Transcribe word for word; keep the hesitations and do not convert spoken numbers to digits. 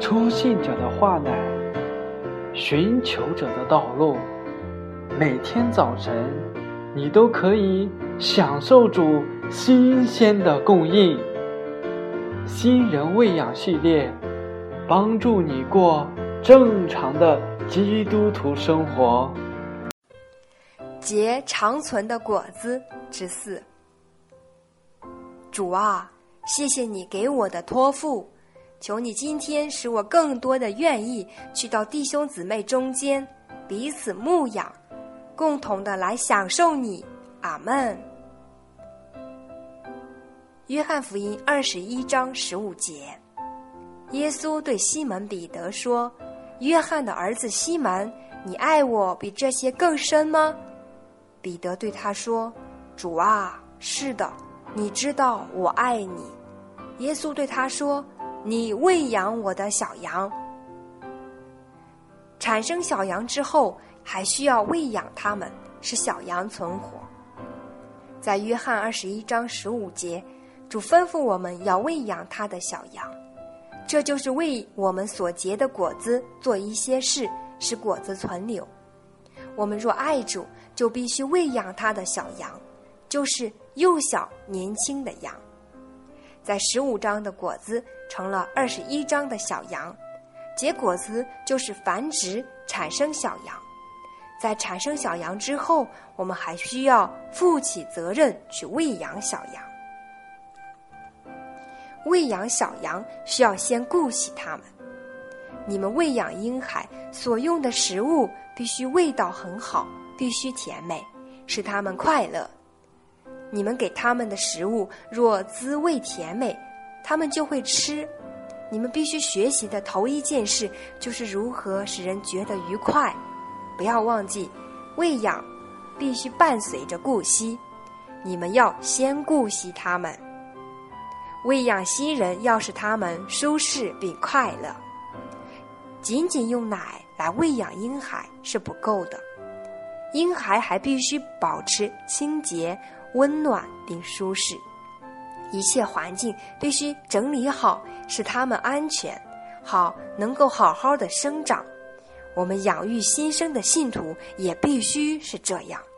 初信者的话乃寻求者的道路。每天早晨，你都可以享受主新鲜的供应。新人喂养系列，帮助你过正常的基督徒生活。 结长存的果子之四。主啊，谢谢你给我的托付，求你今天使我更多的愿意去到弟兄姊妹中间，彼此牧养，共同的来享受你。阿们。约翰福音二十一章十五节，耶稣对西门彼得说：约翰的儿子西门，你爱我比这些更深吗？彼得对他说：主啊，是的，你知道我爱你。耶稣对他说：你喂养我的小羊。产生小羊之后，还需要喂养它们，使小羊存活。在约翰二十一章十五节，主吩咐我们要喂养他的小羊，这就是为我们所结的果子做一些事，使果子存留。我们若爱主，就必须喂养他的小羊，就是幼小年轻的羊。在十五章的果子成了二十一章的小羊，结果子就是繁殖产生小羊。在产生小羊之后，我们还需要负起责任去喂养小羊。喂养小羊需要先顾惜它们。你们喂养婴孩所用的食物必须味道很好，必须甜美，使他们快乐。你们给他们的食物若滋味甜美，他们就会吃。你们必须学习的头一件事就是如何使人觉得愉快。不要忘记，喂养必须伴随着顾惜，你们要先顾惜他们。喂养新人要使他们舒适并快乐。仅仅用奶来喂养婴孩是不够的，婴孩还必须保持清洁、温暖并舒适。一切环境必须整理好，使他们安全，好能够好好的生长。我们养育新生的信徒也必须是这样。